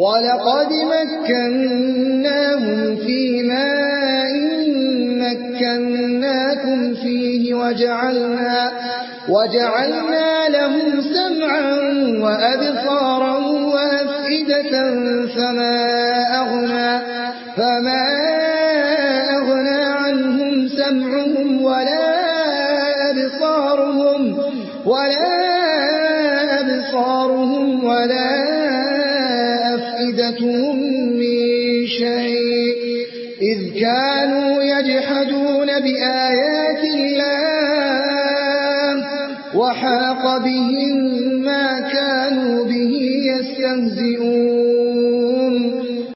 ولقد مكناهم في ماء مكناكم فيه وجعلنا لهم سمعا وأبصارا وأفئدة فما أغنى عنهم سمعهم ولا أبصارهم ولا أفئدتهم من شيء إذ كانوا يجحدون بآيات الله وحاق بهم ما كانوا به يستهزئون